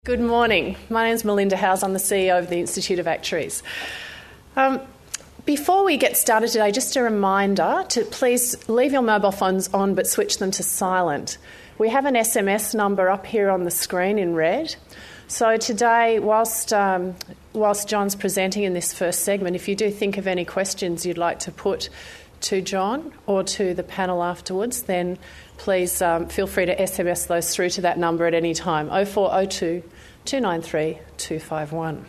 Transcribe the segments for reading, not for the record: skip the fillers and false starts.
Good morning. My name is Melinda Howes. I'm the CEO of the Institute of Actuaries. Before we get started today, just a reminder to please leave your mobile phones on but switch them to silent. We have an SMS number up here on the screen in red. So today, whilst John's presenting in this first segment, if you do think of any questions you'd like to put to John or to the panel afterwards, then please feel free to SMS those through to that number at any time, 0402 293 251.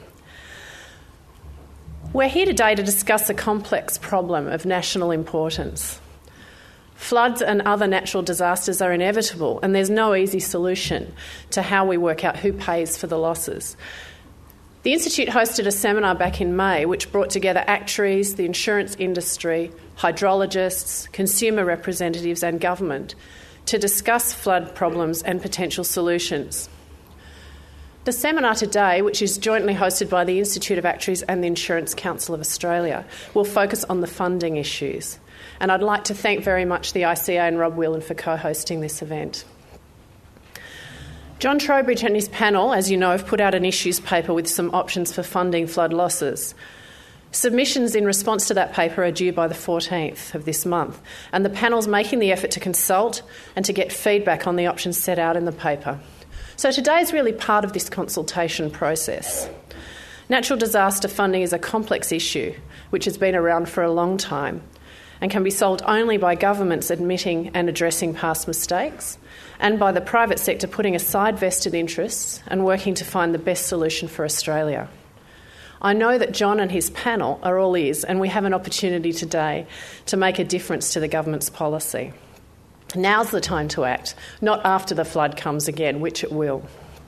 We're here today to discuss a complex problem of national importance. Floods and other natural disasters are inevitable, and there's no easy solution to how we work out who pays for the losses. The Institute hosted a seminar back in May which brought together actuaries, the insurance industry, hydrologists, consumer representatives and government to discuss flood problems and potential solutions. The seminar today, which is jointly hosted by the Institute of Actuaries and the Insurance Council of Australia, will focus on the funding issues. And I'd like to thank very much the ICA and Rob Whelan for co-hosting this event. John Trowbridge and his panel, as you know, have put out an issues paper with some options for funding flood losses. Submissions in response to that paper are due by the 14th of this month, and the panel's making the effort to consult and to get feedback on the options set out in the paper. So today is really part of this consultation process. Natural disaster funding is a complex issue which has been around for a long time and can be solved only by governments admitting and addressing past mistakes and by the private sector putting aside vested interests and working to find the best solution for Australia. I know that John and his panel are all ears, and we have an opportunity today to make a difference to the government's policy. Now's the time to act, not after the flood comes again, which it will.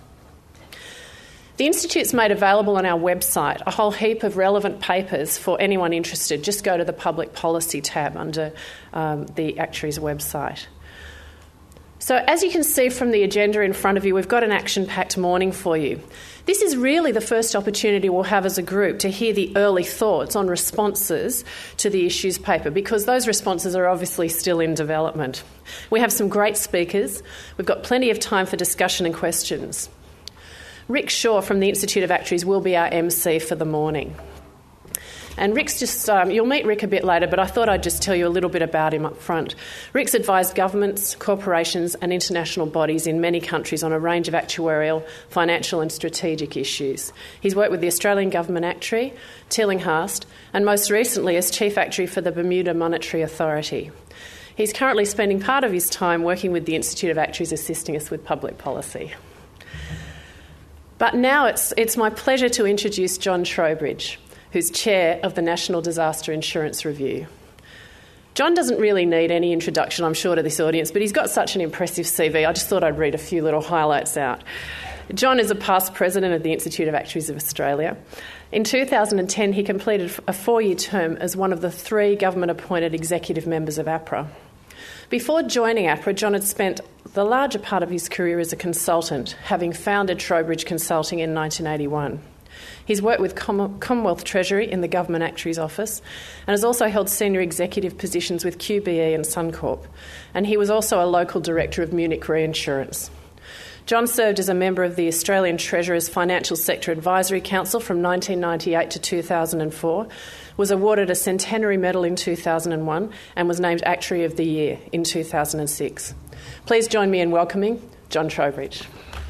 The Institute's made available on our website a whole heap of relevant papers for anyone interested. Just go to the Public Policy tab under the Actuaries website. So as you can see from the agenda in front of you, we've got an action-packed morning for you. This is really the first opportunity we'll have as a group to hear the early thoughts on responses to the issues paper, because those responses are obviously still in development. We have some great speakers. We've got plenty of time for discussion and questions. Rick Shaw from the Institute of Actuaries will be our MC for the morning. And Rick's just, you'll meet Rick a bit later, but I thought I'd just tell you a little bit about him up front. Rick's advised governments, corporations and international bodies in many countries on a range of actuarial, financial and strategic issues. He's worked with the Australian Government Actuary, Tillinghast, and most recently as Chief Actuary for the Bermuda Monetary Authority. He's currently spending part of his time working with the Institute of Actuaries assisting us with public policy. But now it's my pleasure to introduce John Trowbridge, who's chair of the National Disaster Insurance Review. John doesn't really need any introduction, I'm sure, to this audience, but he's got such an impressive CV, I just thought I'd read a few little highlights out. John is a past president of the Institute of Actuaries of Australia. In 2010, he completed a 4-year term as one of the 3 government-appointed executive members of APRA. Before joining APRA, John had spent the larger part of his career as a consultant, having founded Trowbridge Consulting in 1981. He's worked with Commonwealth Treasury in the Government Actuaries Office and has also held senior executive positions with QBE and Suncorp. And he was also a local director of Munich Reinsurance. John served as a member of the Australian Treasurer's Financial Sector Advisory Council from 1998 to 2004, was awarded a Centenary Medal in 2001 and was named Actuary of the Year in 2006. Please join me in welcoming John Trowbridge.